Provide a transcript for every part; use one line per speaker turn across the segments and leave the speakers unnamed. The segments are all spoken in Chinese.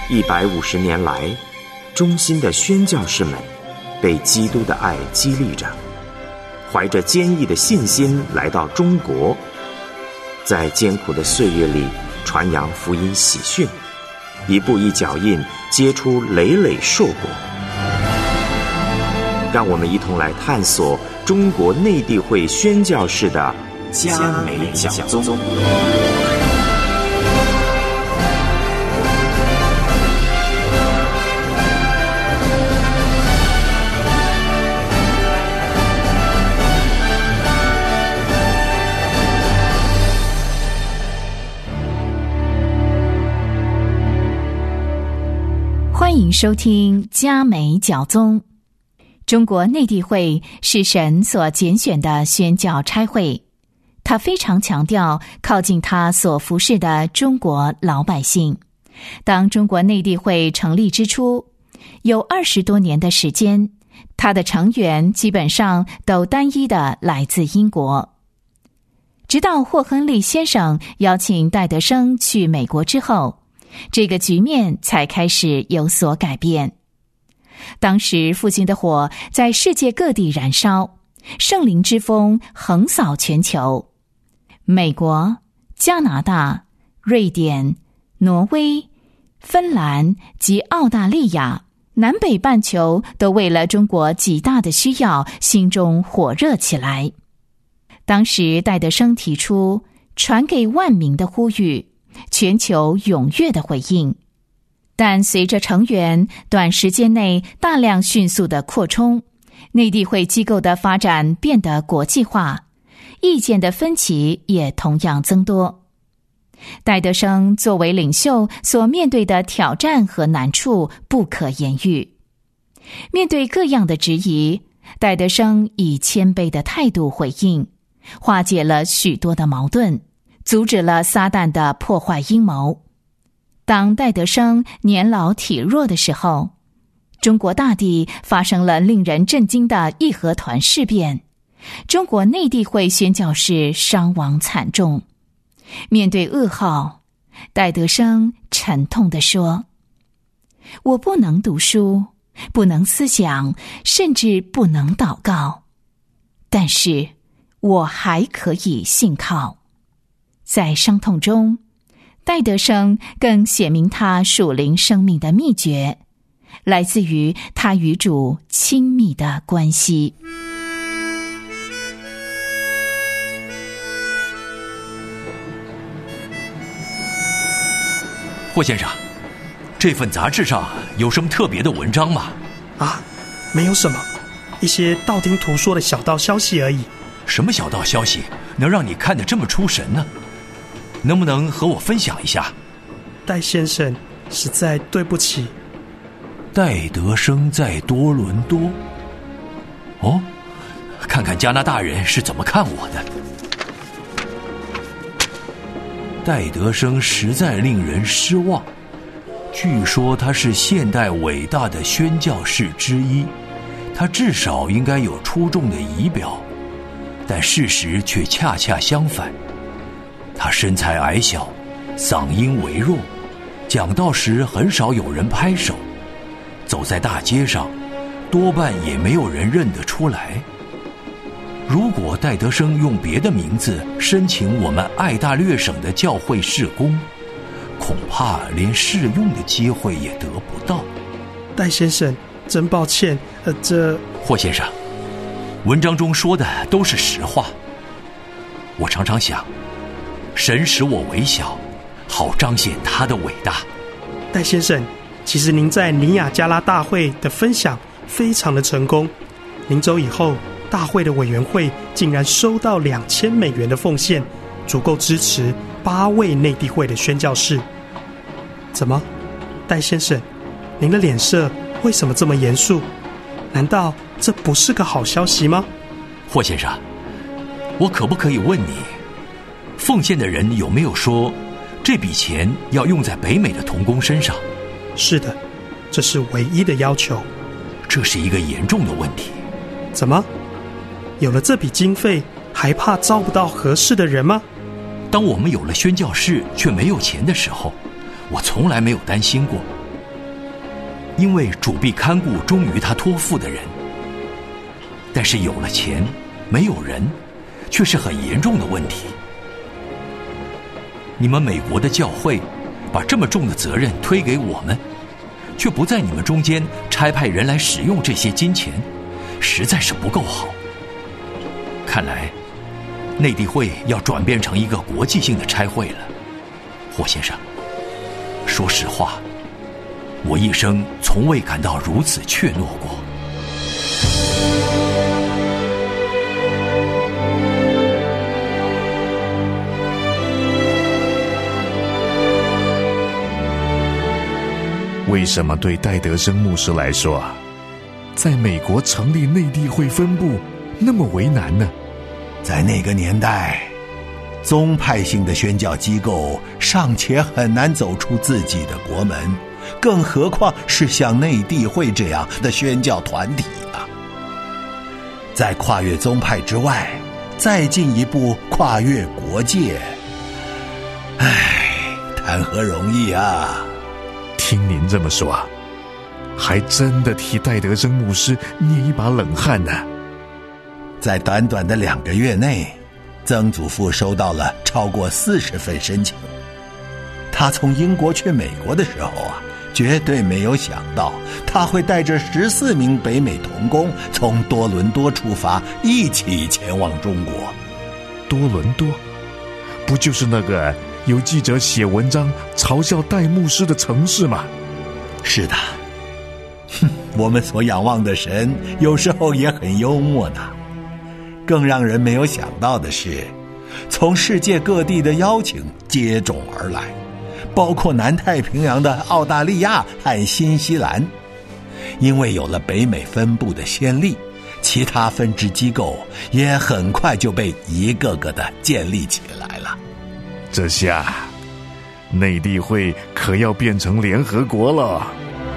150年来，忠心的宣教士们被基督的爱激励着，怀着坚毅的信心来到中国，在艰苦的岁月里传扬福音喜讯，一步一脚印结出累累硕果。让我们一同来探索中国内地会宣教士的嘉美讲宗。
欢迎收听嘉美讲宗。中国内地会是神所拣选的宣教差会，他非常强调靠近他所服侍的中国老百姓。当中国内地会成立之初，有20多年的时间，他的成员基本上都单一的来自英国。直到霍亨利先生邀请戴德生去美国之后，这个局面才开始有所改变。当时复兴的火在世界各地燃烧，圣灵之风横扫全球。美国、加拿大、瑞典、挪威、芬兰及澳大利亚、南北半球都为了中国极大的需要，心中火热起来。当时戴德生提出传给万民的呼吁，全球踊跃的回应。但随着成员短时间内大量迅速的扩充，内地会机构的发展变得国际化，意见的分歧也同样增多。戴德生作为领袖所面对的挑战和难处不可言喻。面对各样的质疑，戴德生以谦卑的态度回应，化解了许多的矛盾，阻止了撒旦的破坏阴谋。当戴德生年老体弱的时候，中国大地发生了令人震惊的义和团事变，中国内地会宣教士伤亡惨重。面对噩耗，戴德生沉痛地说：我不能读书，不能思想，甚至不能祷告，但是我还可以信靠。在伤痛中，戴德生更显明他属灵生命的秘诀，来自于他与主亲密的关系。
霍先生，这份杂志上有什么特别的文章吗？
没有什么，一些道听途说的小道消息而已。
什么小道消息能让你看得这么出神呢？能不能和我分享一下？
戴先生，实在对不起。
戴德生在多伦多。哦，看看加拿大人是怎么看我的。戴德生实在令人失望，据说他是现代伟大的宣教士之一，他至少应该有出众的仪表，但事实却恰恰相反。他身材矮小，嗓音微弱，讲道时很少有人拍手，走在大街上多半也没有人认得出来。如果戴德生用别的名字申请我们爱大略省的教会事工，恐怕连试用的机会也得不到。
戴先生，真抱歉，
霍先生，文章中说的都是实话。我常常想，神使我微小，好彰显他的伟大。
戴先生，其实您在尼亚加拉大会的分享非常的成功。您走以后，大会的委员会竟然收到$2000的奉献，足够支持8位内地会的宣教士。怎么，戴先生，您的脸色为什么这么严肃？难道这不是个好消息吗？
霍先生，我可不可以问你，奉献的人有没有说这笔钱要用在北美的同工身上？
是的，这是唯一的要求。
这是一个严重的问题。
怎么，有了这笔经费，还怕招不到合适的人吗？
当我们有了宣教士却没有钱的时候，我从来没有担心过。 因为主必看顾忠于他托付的人。但是有了钱，没有人，却是很严重的问题。你们美国的教会把这么重的责任推给我们，却不在你们中间差派人来使用这些金钱，实在是不够好。看来内地会要转变成一个国际性的差会了。霍先生，说实话，我一生从未感到如此怯懦过。
为什么对戴德生牧师来说，在美国成立内地会分部那么为难呢？
在那个年代，宗派性的宣教机构尚且很难走出自己的国门，更何况是像内地会这样的宣教团体啊！在跨越宗派之外，再进一步跨越国界，谈何容易啊！
听您这么说，还真的替戴德生牧师捏一把冷汗呢。
在短短的2个月内，曾祖父收到了超过40份申请。他从英国去美国的时候啊，绝对没有想到他会带着14名北美同工从多伦多出发，一起前往中国。
多伦多，不就是那个有记者写文章嘲笑戴牧师的城市吗？
是的，我们所仰望的神有时候也很幽默呢。更让人没有想到的是，从世界各地的邀请接踵而来，包括南太平洋的澳大利亚和新西兰。因为有了北美分部的先例，其他分支机构也很快就被一个个的建立起来了。
这下内地会可要变成联合国了。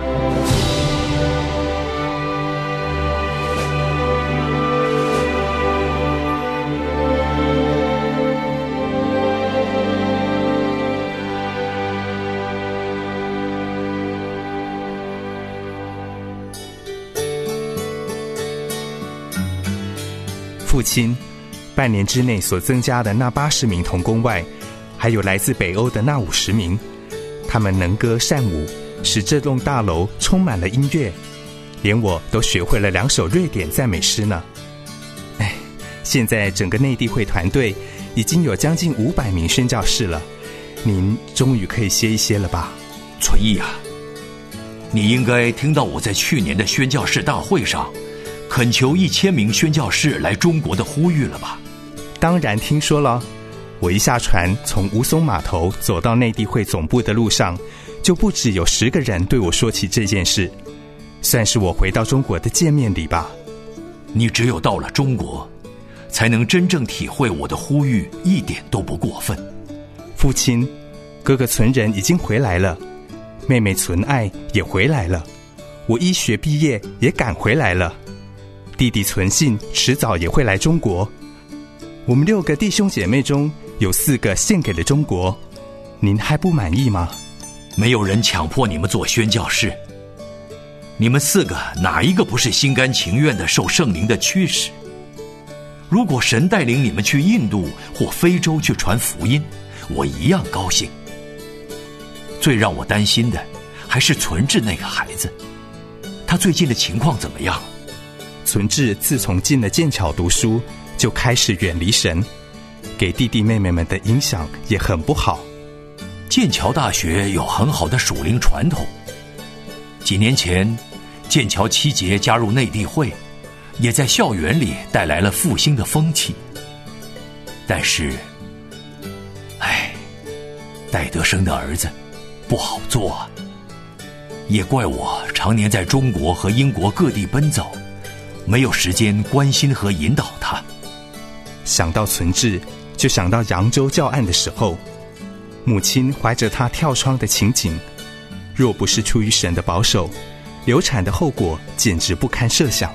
父亲，半年之内所增加的那80名同工外，还有来自北欧的那50名，他们能歌善舞，使这栋大楼充满了音乐，连我都学会了2首瑞典赞美诗呢。现在整个内地会团队已经有将近500名宣教士了，您终于可以歇一歇了吧？
存义啊，你应该听到我在去年的宣教士大会上恳求1000名宣教士来中国的呼吁了吧？
当然听说了。我一下船从吴淞码头走到内地会总部的路上，就不止有10个人对我说起这件事，算是我回到中国的见面礼吧。
你只有到了中国，才能真正体会我的呼吁一点都不过分。
父亲，哥哥存仁已经回来了，妹妹存爱也回来了，我医学毕业也赶回来了，弟弟存信迟早也会来中国。我们6个弟兄姐妹中有4个献给了中国，您还不满意吗？
没有人强迫你们做宣教士，你们4个哪一个不是心甘情愿地受圣灵的驱使？如果神带领你们去印度或非洲去传福音，我一样高兴。最让我担心的还是存志那个孩子，他最近的情况怎么样？
存志自从进了剑桥读书，就开始远离神，给弟弟妹妹们的影响也很不好。
剑桥大学有很好的属灵传统，几年前剑桥7节加入内地会，也在校园里带来了复兴的风气。但是戴德生的儿子不好做啊，也怪我常年在中国和英国各地奔走，没有时间关心和引导他。
想到存志，就想到扬州教案的时候，母亲怀着他跳窗的情景，若不是出于神的保守，流产的后果简直不堪设想。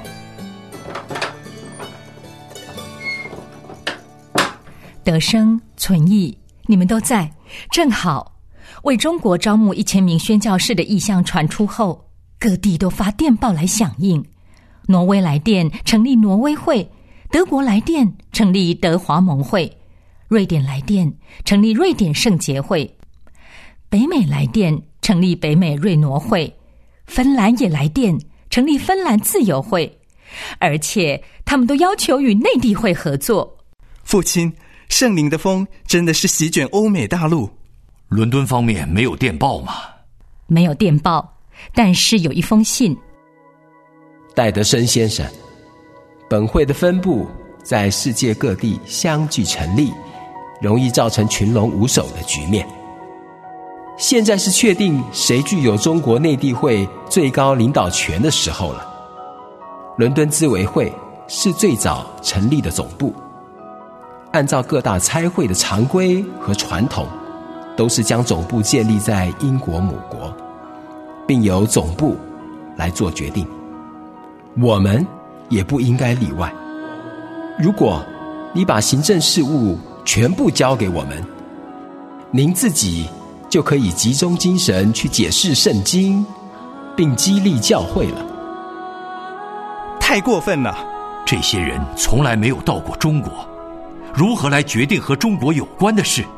德生、存义，你们都在，正好。为中国招募1000名宣教士的意向传出后， 各地都发电报来响应。挪威来电成立挪威会，德国来电成立德华盟会，瑞典来电成立瑞典圣洁会，北美来电成立北美瑞挪会，芬兰也来电成立芬兰自由会，而且他们都要求与内地会合作。
父亲，圣灵的风真的是席卷欧美大陆。
伦敦方面没有电报吗？
没有电报，但是有一封信。
戴德生先生，本会的分部在世界各地相继成立，容易造成群龙无首的局面。现在是确定谁具有中国内地会最高领导权的时候了。伦敦资委会是最早成立的总部，按照各大差会的常规和传统，都是将总部建立在英国母国，并由总部来做决定。我们也不应该例外。如果你把行政事务全部交给我们，您自己就可以集中精神去解释圣经，并激励教会了。
太过分了！
这些人从来没有到过中国，如何来决定和中国有关的事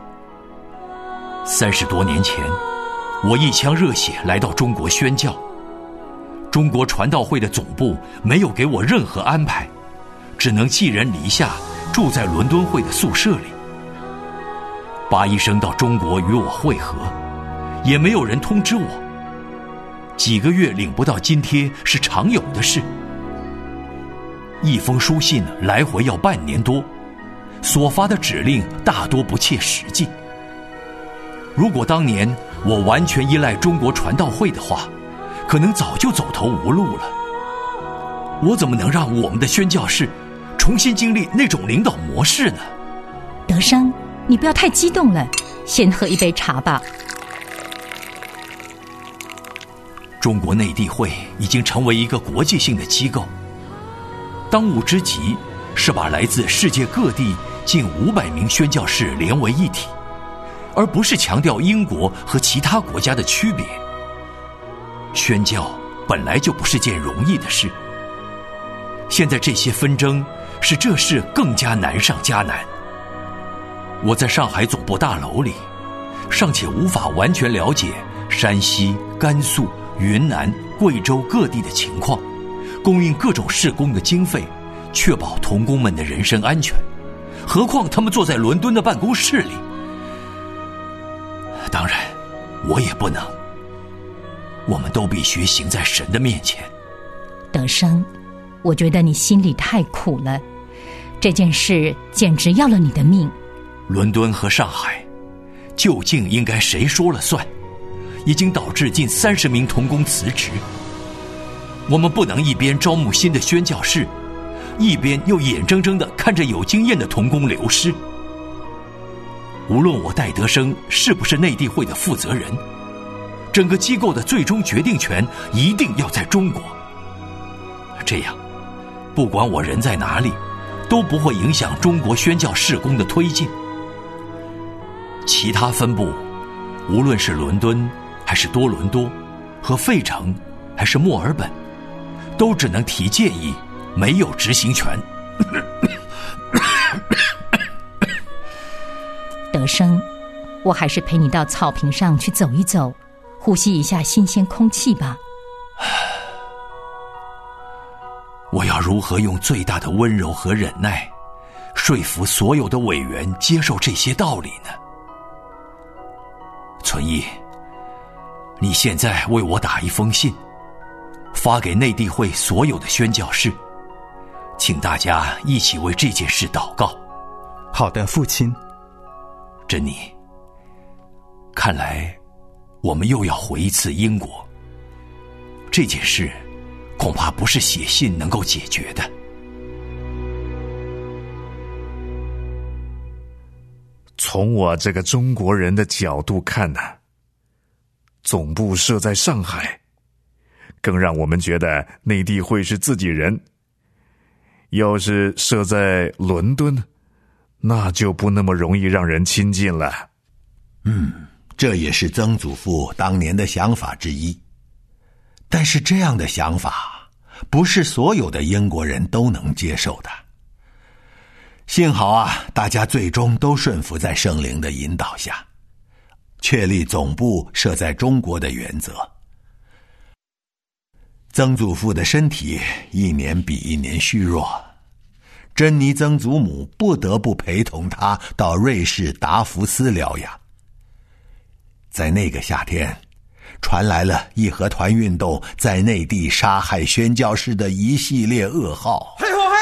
？30多年前，我一腔热血来到中国宣教。中国传道会的总部没有给我任何安排，只能寄人篱下，住在伦敦会的宿舍里。巴医生到中国与我会合，也没有人通知我。几个月领不到津贴是常有的事。一封书信来回要半年多，所发的指令大多不切实际。如果当年我完全依赖中国传道会的话，可能早就走投无路了。我怎么能让我们的宣教士重新经历那种领导模式呢？
德生，你不要太激动了，先喝一杯茶吧。
中国内地会已经成为一个国际性的机构，当务之急是把来自世界各地近500名宣教士连为一体，而不是强调英国和其他国家的区别。宣教本来就不是件容易的事，现在这些纷争使这事更加难上加难。我在上海总部大楼里，尚且无法完全了解山西、甘肃、云南、贵州各地的情况，供应各种事工的经费，确保同工们的人身安全，何况他们坐在伦敦的办公室里。当然，我也不能。我们都必须行在神的面前。
德生，我觉得你心里太苦了，这件事简直要了你的命。
伦敦和上海究竟应该谁说了算？已经导致近30名同工辞职。我们不能一边招募新的宣教士，一边又眼睁睁地看着有经验的同工流失。无论我戴德生是不是内地会的负责人，整个机构的最终决定权一定要在中国。这样，不管我人在哪里，都不会影响中国宣教事工的推进。其他分部，无论是伦敦还是多伦多，和费城还是墨尔本，都只能提建议，没有执行权。
德生，我还是陪你到草坪上去走一走，呼吸一下新鲜空气吧。
我要如何用最大的温柔和忍耐，说服所有的委员接受这些道理呢？存义，你现在为我打一封信，发给内地会所有的宣教士，请大家一起为这件事祷告。
好的，父亲。
珍妮，看来我们又要回一次英国。这件事恐怕不是写信能够解决的。
从我这个中国人的角度看呢，总部设在上海，更让我们觉得内地会是自己人。要是设在伦敦，那就不那么容易让人亲近了。
这也是曾祖父当年的想法之一。 但是这样的想法不是所有的英国人都能接受的。幸好啊，大家最终都顺服在圣灵的引导下，确立总部设在中国的原则。曾祖父的身体一年比一年虚弱，珍妮曾祖母不得不陪同他到瑞士达福斯疗养。在那个夏天，传来了义和团运动在内地杀害宣教士的一系列噩耗。
嘿吼嘿！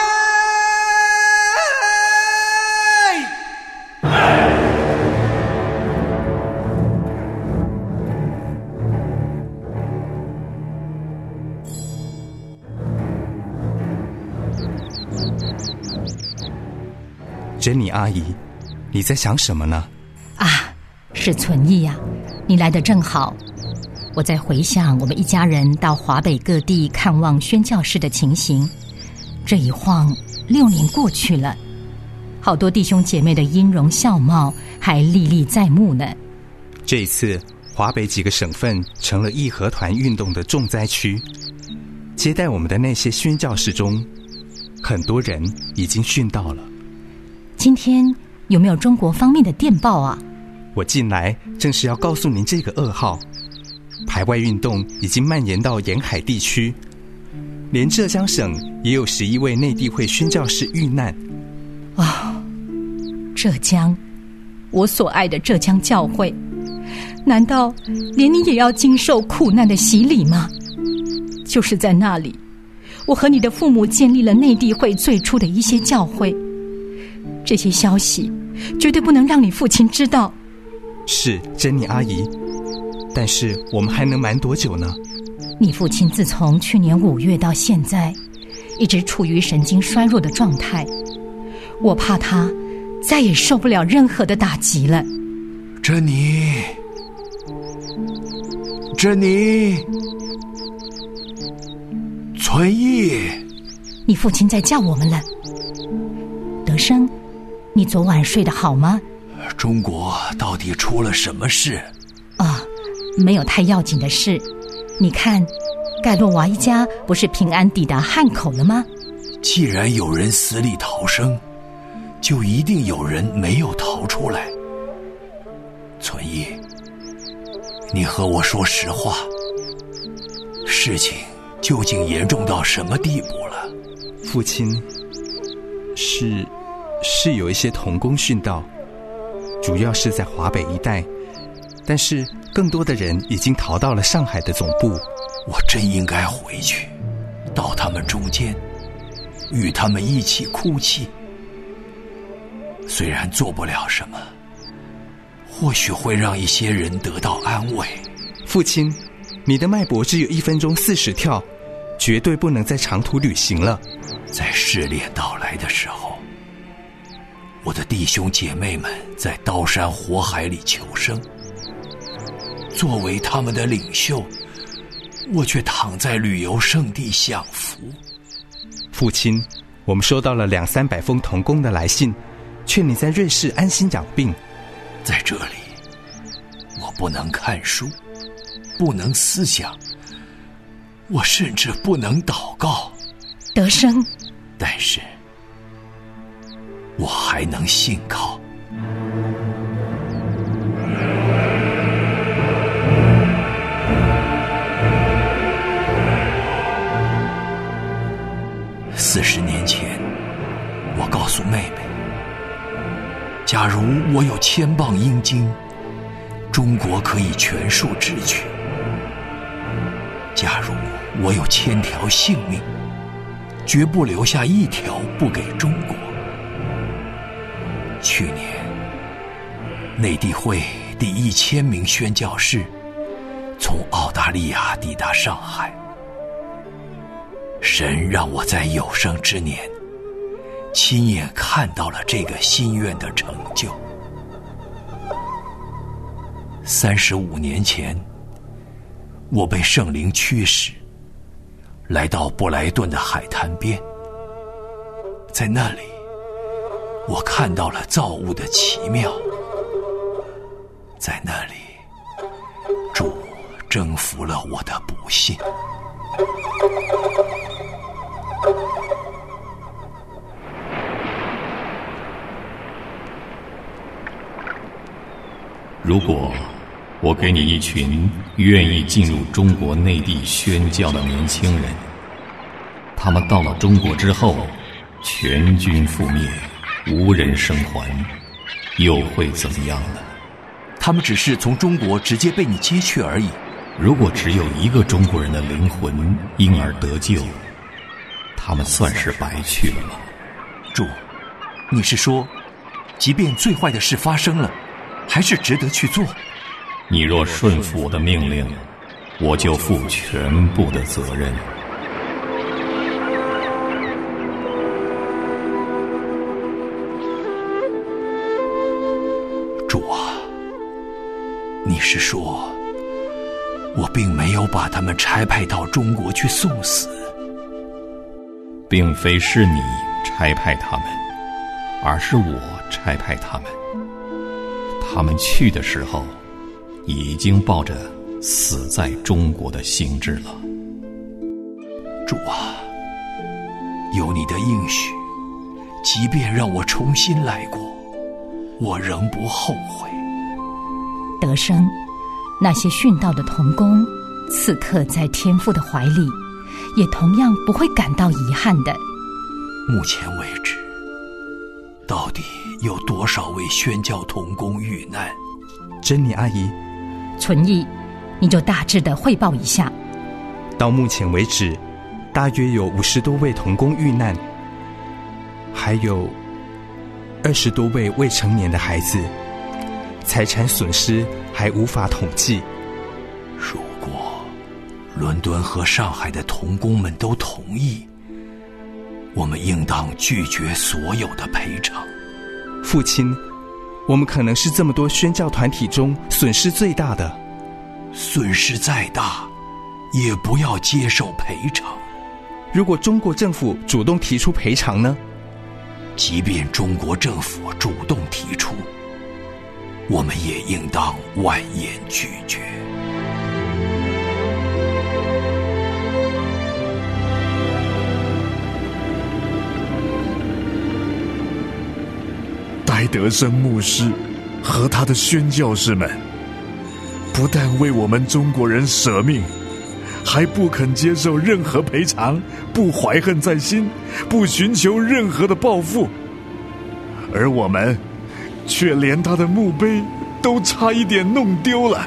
珍妮阿姨，你在想什么呢？
啊，是存义呀，你来得正好。我在回想我们一家人到华北各地看望宣教士的情形，这一晃6年过去了，好多弟兄姐妹的音容笑貌还历历在目呢。
这一次华北几个省份成了义和团运动的重灾区，接待我们的那些宣教士中，很多人已经殉道了。
今天有没有中国方面的电报啊？
我近来正是要告诉您这个噩耗，排外运动已经蔓延到沿海地区，连浙江省也有11位内地会宣教士遇难。
浙江，我所爱的浙江教会，难道连你也要经受苦难的洗礼吗？就是在那里，我和你的父母建立了内地会最初的一些教会，这些消息绝对不能让你父亲知道。
是，珍妮阿姨，但是我们还能瞒多久呢？
你父亲自从去年5月到现在，一直处于神经衰弱的状态，我怕他再也受不了任何的打击了。
珍妮，珍妮，存义，
你父亲在叫我们了。德生，你昨晚睡得好吗？
中国到底出了什么事？
没有太要紧的事。你看，盖洛娃一家不是平安抵达汉口了吗？
既然有人死里逃生，就一定有人没有逃出来。存义，你和我说实话，事情究竟严重到什么地步了？
父亲是有一些同工殉道，主要是在华北一带，但是更多的人已经逃到了上海的总部。
我真应该回去，到他们中间，与他们一起哭泣。虽然做不了什么，或许会让一些人得到安慰。
父亲，你的脉搏只有1分钟40跳，绝对不能再长途旅行了。
在试炼到来的时候，我的弟兄姐妹们在刀山火海里求生，作为他们的领袖，我却躺在旅游胜地享福。
父亲，我们收到了200-300封同工的来信，劝你在瑞士安心养病。
在这里，我不能看书，不能思想，我甚至不能祷告。
德生，
但是我还能信靠。40年前，我告诉妹妹，假如我有1000磅英金，中国可以全数智取；假如我有1000条性命，绝不留下1条不给中国。去年，内地会第1000名宣教士从澳大利亚抵达上海。神让我在有生之年亲眼看到了这个心愿的成就。35年前，我被圣灵驱使，来到布莱顿的海滩边。在那里，我看到了造物的奇妙。在那里，主征服了我的不信。
如果我给你一群愿意进入中国内地宣教的年轻人，他们到了中国之后，全军覆灭，无人生还，又会怎么样呢？
他们只是从中国直接被你接去而已。
如果只有一个中国人的灵魂因而得救，他们算是白去了吗？
主，你是说，即便最坏的事发生了，还是值得去做？
你若顺服我的命令，我就负全部的责任。
主啊，你是说，我并没有把他们差派到中国去送死？
并非是你差派他们，而是我差派他们。他们去的时候，已经抱着死在中国的心志了。
主啊，有你的应许，即便让我重新来过，我仍不后悔。
德生，那些殉道的同工，此刻在天父的怀里，也同样不会感到遗憾的。
目前为止，到底有多少位宣教同工遇难？
珍妮阿姨，
纯义，你就大致的汇报一下。
到目前为止，大约有50多位同工遇难，还有20多位未成年的孩子，财产损失还无法统计。
如果伦敦和上海的同工们都同意，我们应当拒绝所有的赔偿。
父亲，我们可能是这么多宣教团体中损失最大的。
损失再大，也不要接受赔偿。
如果中国政府主动提出赔偿呢？
即便中国政府主动提出，我们也应当婉言拒绝。
戴德生牧师和他的宣教士们，不但为我们中国人舍命，还不肯接受任何赔偿，不怀恨在心，不寻求任何的报复，而我们却连他的墓碑都差一点弄丢了。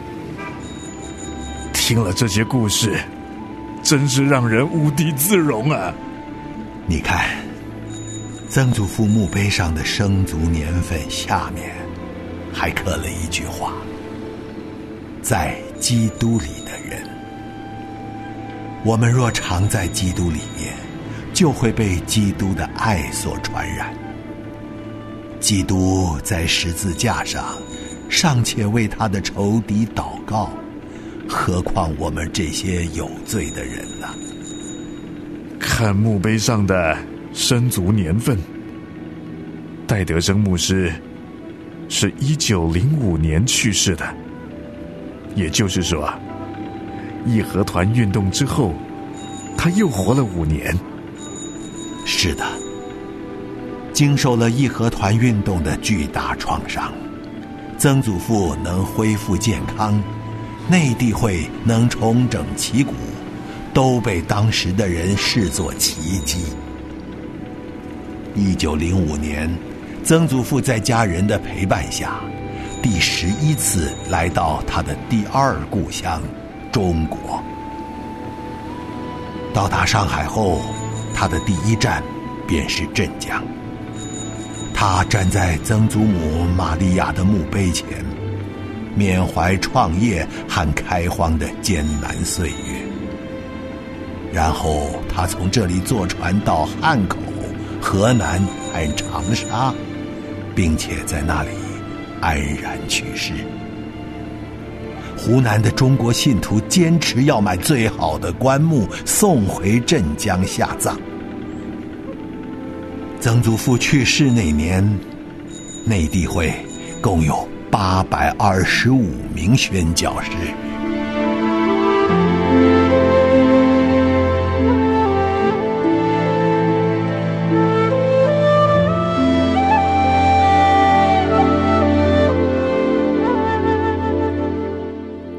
听了这些故事，真是让人无地自容啊！
你看，曾祖父墓碑上的生卒年份下面还刻了一句话：在基督里的人。我们若常在基督里面，就会被基督的爱所传染。基督在十字架上尚且为他的仇敌祷告，何况我们这些有罪的人呢？
看墓碑上的生卒年份，戴德生牧师是1905年去世的，也就是说，义和团运动之后，他又活了5年。
是的，经受了义和团运动的巨大创伤，曾祖父能恢复健康，内地会能重整旗鼓，都被当时的人视作奇迹。1905年，曾祖父在家人的陪伴下，第11次来到他的第2故乡中国。到达上海后，他的第1站便是镇江。他站在曾祖母玛利亚的墓碑前，缅怀创业和开荒的艰难岁月。然后他从这里坐船到汉口、河南和长沙，并且在那里安然去世。湖南的中国信徒坚持要买最好的棺木送回镇江下葬。曾祖父去世那年，内地会共有825名宣教士。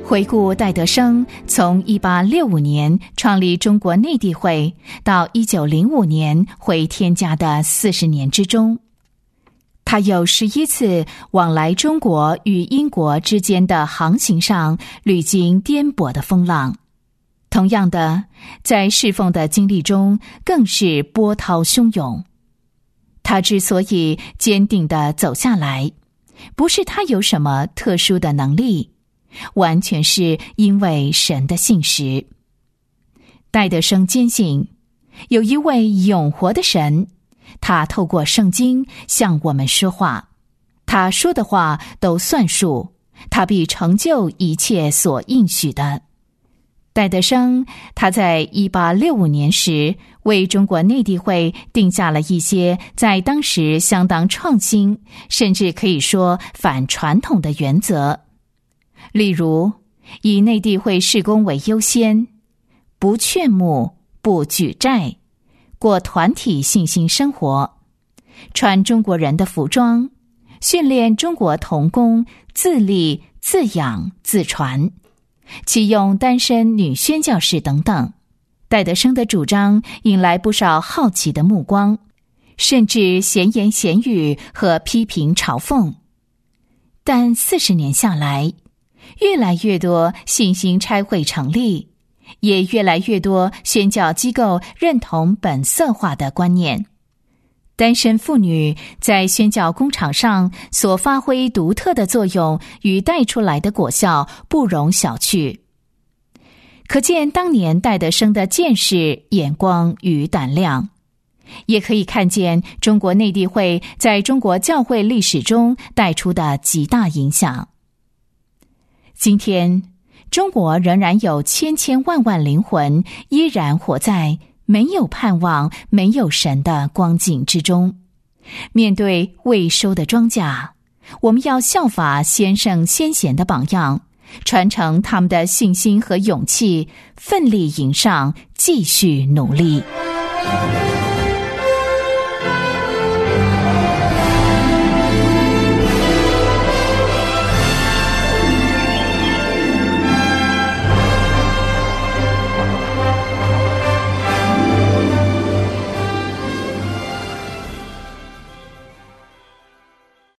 回顾戴德生从1865年创立中国内地会到1905年回天家的40年之中，他有11次往来中国与英国之间的航行上历经颠簸的风浪。同样的，在侍奉的经历中更是波涛汹涌。他之所以坚定地走下来，不是他有什么特殊的能力，完全是因为神的信实。戴德生坚信，有一位永活的神，他透过圣经向我们说话，他说的话都算数，他必成就一切所应许的。戴德生他在1865年时为中国内地会定下了一些在当时相当创新，甚至可以说反传统的原则。例如，以内地会事工为优先，不劝募，不举债，过团体信心生活，穿中国人的服装，训练中国童工自立、自养、自传，启用单身女宣教士等等。戴德生的主张引来不少好奇的目光，甚至闲言闲语和批评嘲讽。但40年下来，越来越多信心差会成立，也越来越多宣教机构认同本色化的观念。单身妇女在宣教工场上所发挥独特的作用与带出来的果效不容小觑。可见当年戴德生的见识、眼光与胆量，也可以看见中国内地会在中国教会历史中带出的极大影响。今天，中国仍然有千千万万灵魂依然活在没有盼望、没有神的光景之中。面对未收的庄稼，我们要效法先圣先贤的榜样，传承他们的信心和勇气，奋力迎上，继续努力。